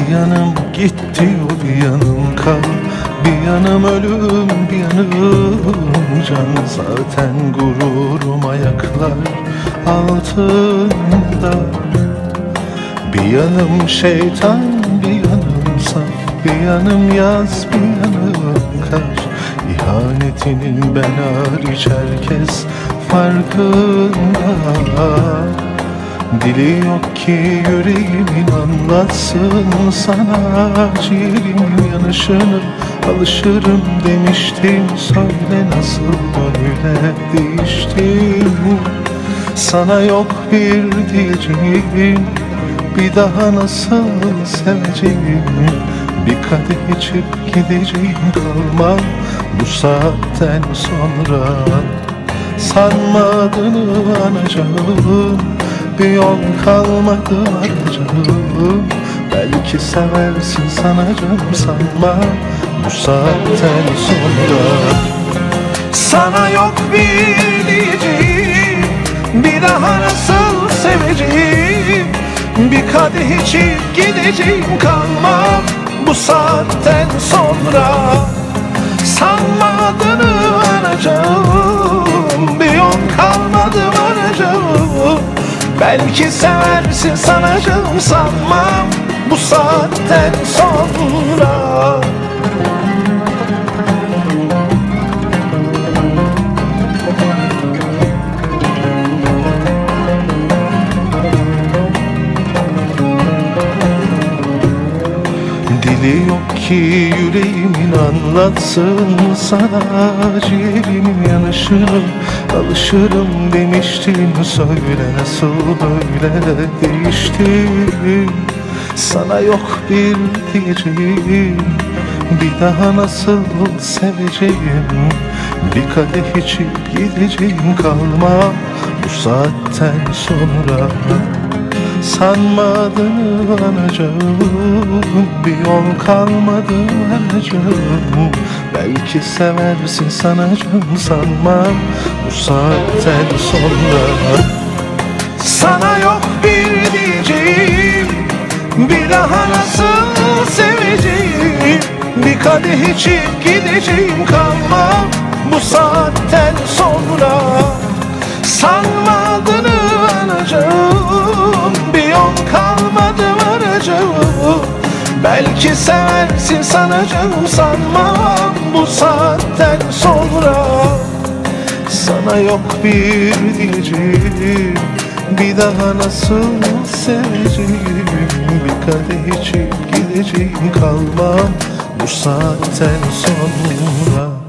Bir yanım gitti, bir yanım kal. Bir yanım ölüm, bir yanım can. Zaten gururum ayaklar altında. Bir yanım şeytan, bir yanım saf. Bir yanım yaz, bir yanım kar. İhanetinin ben hariç herkes farkında. Dili yok ki yüreğimin anlatsın sana. Ciğerimin yanışını alışırım demiştim. Söyle nasıl böyle değiştim. Sana yok bir diyeceğim, bir daha nasıl seveceğim. Bir kadeh içip gideceğim, kalmam bu saatten sonra. Sanmadığını anacağım, bir yol kalmadı arayacağım. Belki seversin sanacağım, sanma bu saatten sonra. Sana yok bir diyeceğim, bir daha nasıl seveceğim. Bir kadeh içip gideceğim, kalmam bu saatten sonra. Sanmadığını anacağım, bir yol kalmadı varacağım. Belki seversin sanacağım, sanmam bu saatten sonra. Dili yok ki yüreğimin anlatsın sana. Ciğerimin yanışını alışırım demiştin. Söyle nasıl böyle değiştim. Sana yok bir diyeceğim, bir daha nasıl seveceğim. Bir kadeh içip gideceğim, kalmam bu saatten sonra. Sanmadığını anacağım, bir yol kalmadı varacağım. Belki seversin sanacağım, sanmam bu saatten sonra. Sana yok bir diyeceğim, bir daha nasıl seveceğim. Bir kadeh içip gideceğim, kalmam bu saatten sonra. Sanmadığını anacağım, bir yol kalmadı varacağım. Belki seversin sanacağım, sanmam bu saatten sonra. Sana yok bir diyeceğim, bir daha nasıl seveceğim. Bir kadeh içip gideceğim, kalmam bu saatten sonra.